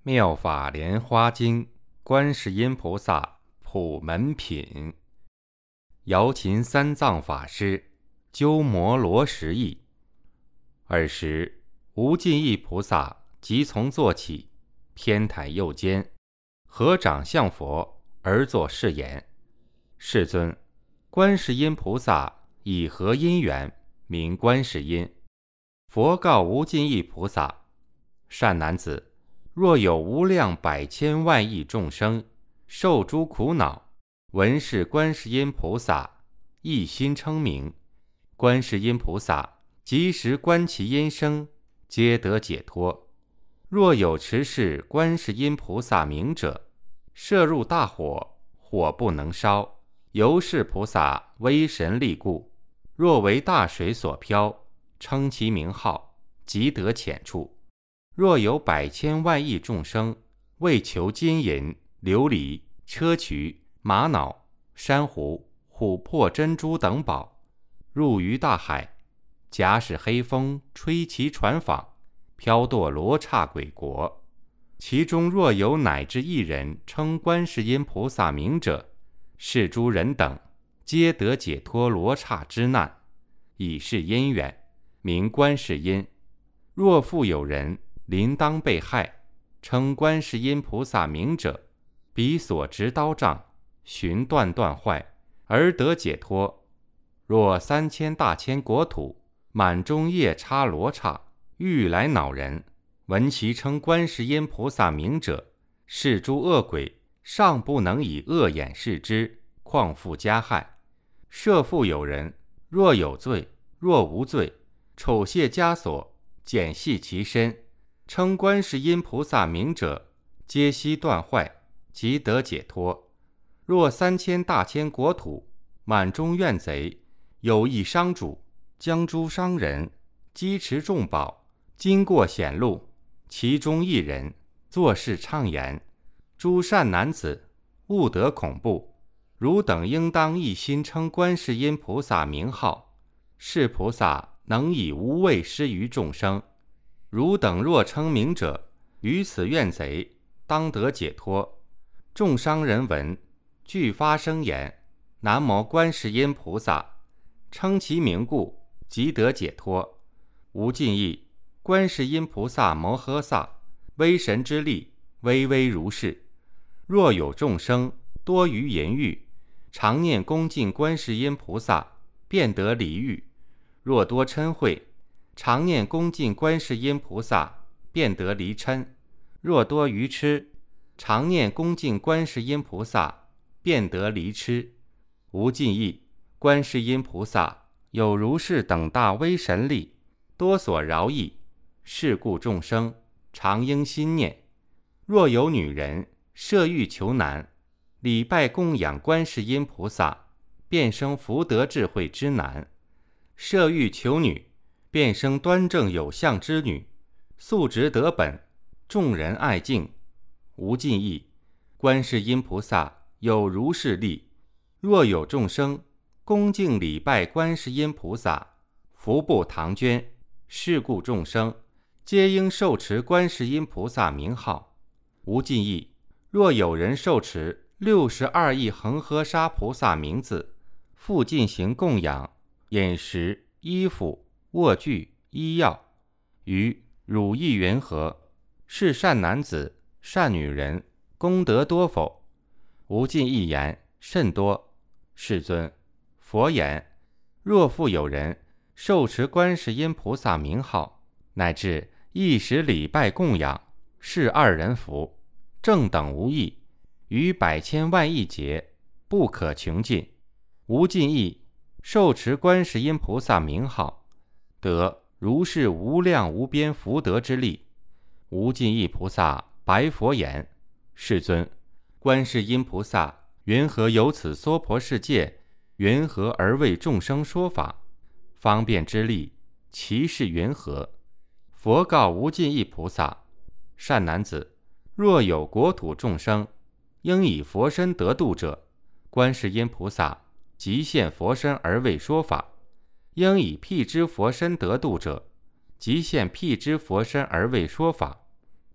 妙法莲花经观世音菩萨普门品。瑶琴三藏法师鸠摩罗什译。尔时无尽意菩萨即从坐起，偏袒右肩，合掌向佛而作是言：世尊，观世音菩萨以何因缘名观世音？佛告无尽意菩萨：善男子，若有无量百千万亿众生受诸苦恼，闻是观世音菩萨，一心称名，观世音菩萨即时观其音声，皆得解脱。若有持是观世音菩萨名者，摄入大火，火不能烧，由是菩萨威神力故，若为大水所漂，称其名号，即得浅处。若有百千万亿众生为求金银、琉璃、砗磲、玛瑙、珊瑚、琥珀、珍珠等宝，入于大海，假使黑风吹其船舫，飘堕罗刹鬼国。其中若有乃至一人称观世音菩萨名者，是诸人等皆得解脱罗刹之难，以是因缘名观世音。若复有人临当被害，称观世音菩萨名者，彼所执刀杖寻断断坏，而得解脱。若3000大千国土满中夜叉罗刹欲来恼人，闻其称观世音菩萨名者，是诸恶鬼尚不能以恶眼视之，况复加害。设复有人，若有罪若无罪，丑械枷锁，剪系其身，称观世音菩萨名者，皆悉断坏，即得解脱。若3000大千国土满中怨贼，有一商主将诸商人积持重宝，经过险路，其中一人作是唱言：诸善男子，勿得恐怖，汝等应当一心称观世音菩萨名号，是菩萨能以无畏施于众生。汝等若称名者，于此怨贼当得解脱。众商人闻，俱发声言：南无观世音菩萨，称其名故，即得解脱。无尽意观世音菩萨摩诃萨威神之力，巍巍如是。若有众生多于淫欲，常念恭敬观世音菩萨，便得离欲；若多嗔恚，常念恭敬观世音菩萨，便得离嗔；若多愚痴，常念恭敬观世音菩萨，便得离痴。无尽意观世音菩萨有如是等大威神力，多所饶益，是故众生常应心念。若有女人设欲求男，礼拜供养观世音菩萨，便生福德智慧之男；设欲求女，便生端正有相之女，素质得本，众人爱敬。无尽意观世音菩萨有如是力，若有众生恭敬礼拜观世音菩萨，福布唐捐，是故众生皆应受持观世音菩萨名号。无尽意若有人受持62亿恒河沙菩萨名字，复进行供养，饮食、衣服、卧具、医药，于汝意云何？是善男子、善女人，功德多否？无尽意言：甚多。世尊，佛言：若复有人受持观世音菩萨名号，乃至一时礼拜供养，是二人福，正等无异，于百千万亿劫，不可穷尽。无尽意受持观世音菩萨名号，得如是无量无边福德之力。无尽意菩萨白佛言：世尊，观世音菩萨云何由此娑婆世界，云何而为众生说法？方便之力，其是云何？佛告无尽意菩萨：善男子，若有国土众生应以佛身得度者，观世音菩萨即现佛身而为说法；应以辟支佛身得度者，即现辟支佛身而为说法；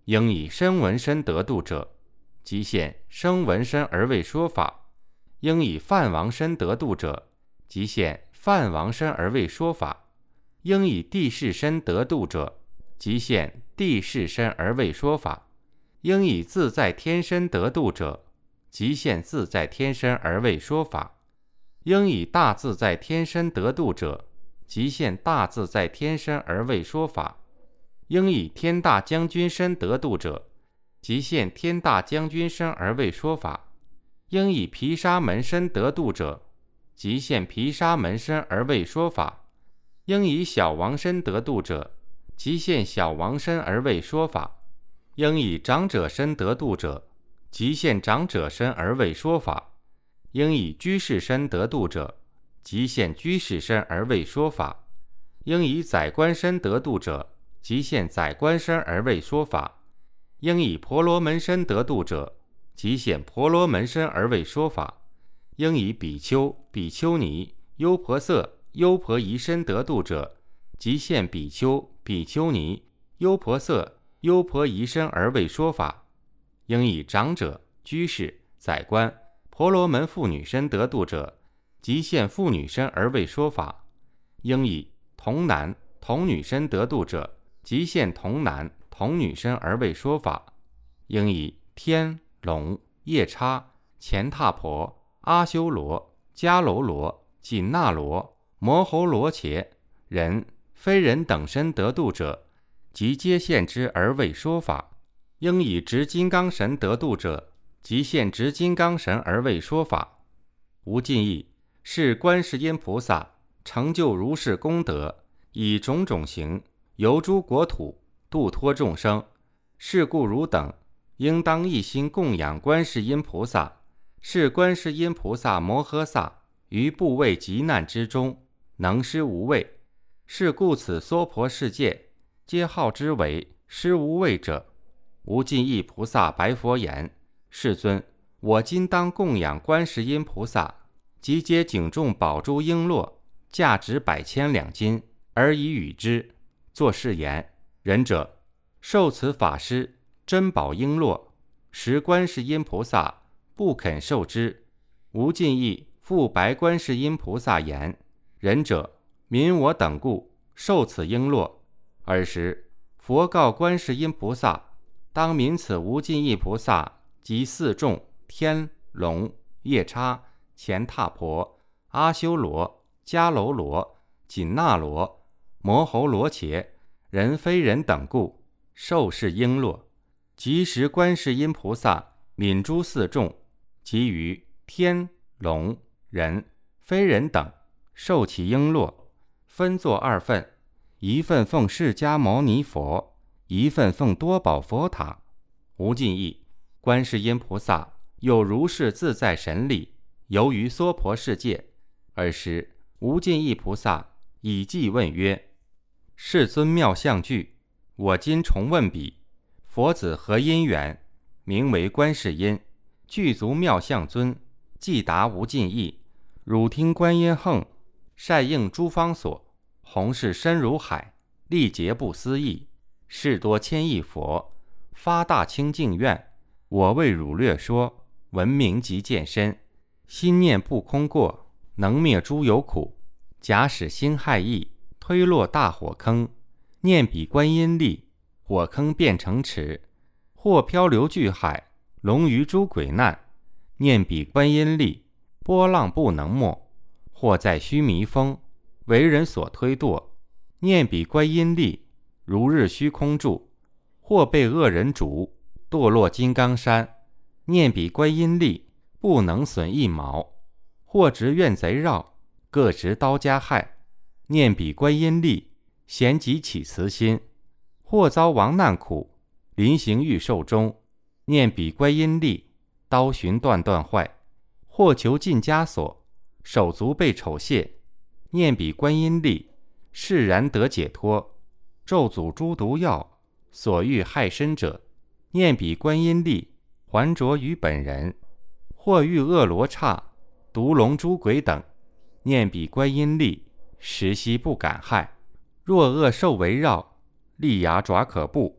应以身闻身得度者，即现生闻身而为说法；应以梵王身得度者，即现梵王身而为说法；应以地势身得度者，即现地势身而为说法；应以自在天身得度者，即现自在天身而为说法；应以大自在天身得度者，即现大自在天身而为说法；应以天大将军身得度者，即现天大将军身而为说法；应以毗沙门身得度者，即现毗沙门身而为说法；应以小王身得度者，即现小王身而为说法；应以长者身得度者，即现长者身而为说法；应以居士身得度者，即现居士身而为说法；应以宰官身得度者，即现宰官身而为说法；应以婆罗门身得度者，即现婆罗门身而为说法；应以比丘、比丘尼、优婆塞、优婆夷身得度者，即现比丘、比丘尼、优婆塞、优婆夷身而为说法；应以长者、居士、宰官、婆罗门妇女身得度者，即现妇女身而为说法；应以童男、童女身得度者，即现童男、童女身而为说法；应以天、龙、夜叉、乾闼婆、阿修罗、迦楼罗、紧那罗、摩吼罗伽、人、非人等身得度者，即皆现之而为说法；应以执金刚神得度者，即现执金刚神而为说法。无尽意，是观世音菩萨成就如是功德，以种种形游诸国土，度脱众生。是故汝等应当一心供养观世音菩萨，是观世音菩萨摩诃萨于怖畏急难之中，能施无畏。是故此娑婆世界皆号之为施无畏者。无尽意菩萨白佛言：世尊，我今当供养观世音菩萨，即皆颈重宝珠璎珞，价值100千两金，而以与之。作是言：仁者，受此法施珍宝璎珞，时观世音菩萨不肯受之。无尽意复白观世音菩萨言：仁者，民我等故受此璎珞。尔时佛告观世音菩萨：当悯此无尽意菩萨及四众天、龙、夜叉、乾闼婆、阿修罗、迦楼罗、紧那罗、摩吼罗伽、人非人等故受是璎珞。即时观世音菩萨悯诸四众，即于天、龙、人、非人等受其璎珞，分作2份，一份奉释迦牟尼佛，一份奉多宝佛塔。无尽意，观世音菩萨有如是自在神力，游于娑婆世界。尔时无尽意菩萨以偈问曰：世尊妙相具，我今重问彼，佛子何因缘？名为观世音，具足妙相尊，即达无尽意。汝听观音横，善应诸方所，弘誓深如海，历劫不思议。事多千亿佛，发大清净愿，我为汝略说，闻名即见身。心念不空过，能灭诸有苦。假使心害意，推落大火坑。念彼观音力，火坑变成池。或漂流巨海，龙于诸鬼难。念彼观音力，波浪不能没。或在须弥峰，为人所推堕。念彼观音力，如日虚空住。或被恶人逐，堕落金刚山。念彼观音力，不能损一毛。或执怨贼绕，各执刀加害。念彼观音力，咸即起慈心。或遭亡难苦，临行欲寿终。念彼观音力，刀寻断断坏。或囚禁枷锁，手足被丑亵。念彼观音力，释然得解脱。咒诅诸毒药，所欲害身者。念彼观音力，还着于本人。或遇恶罗刹、毒龙诸鬼等。念彼观音力，时悉不敢害。若恶兽围绕，利牙爪可怖。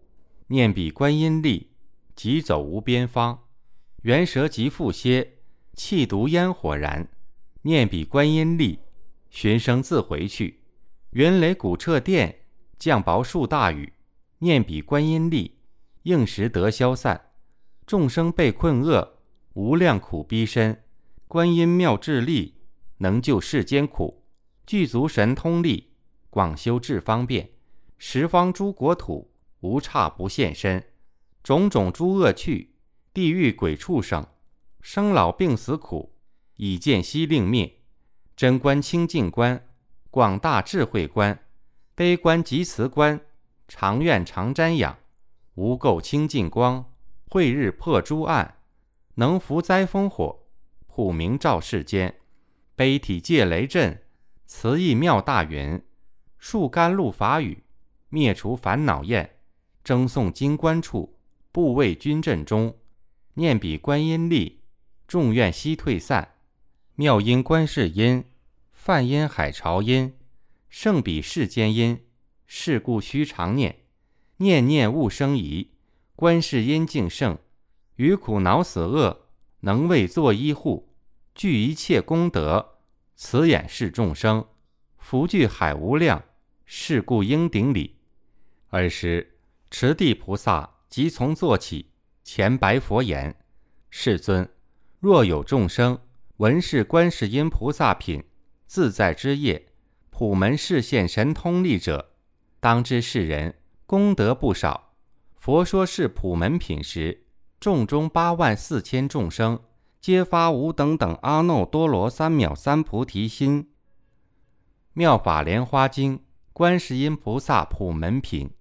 念彼观音力，疾走无边方。元蛇即复歇，气毒烟火燃。念彼观音力，寻声自回去。云雷鼓彻电，降雹数大雨。念彼观音力，应时得消散。众生被困厄，无量苦逼身。观音妙智力，能救世间苦。具足神通力，广修智方便。十方诸国土，无差不现身。种种诸恶趣，地狱鬼畜生，生老病死苦，以见悉令灭。真观清净观，广大智慧观，悲观及慈观，常愿常瞻仰。无垢清净光，慧日破诸暗，能伏灾风火，普明照世间。悲体戒雷震，慈意妙大云。树甘露法雨，灭除烦恼焰。争诵经观处，不畏军阵中。念彼观音力，众愿悉退散。妙音观世音，梵音海潮音。胜彼世间音，是故须常念。念念勿生疑，观世音净圣。于苦恼死厄，能为作依护。具一切功德，慈眼视众生。福聚海无量，是故应顶礼。尔时持地菩萨即从坐起，前白佛言：世尊，若有众生闻是观世音菩萨品自在之业，普门示现神通力者，当知世人功德不少。佛说是普门品时，众中84000众生，皆发无等等阿耨多罗三藐三菩提心。妙法莲花经观世音菩萨普门品。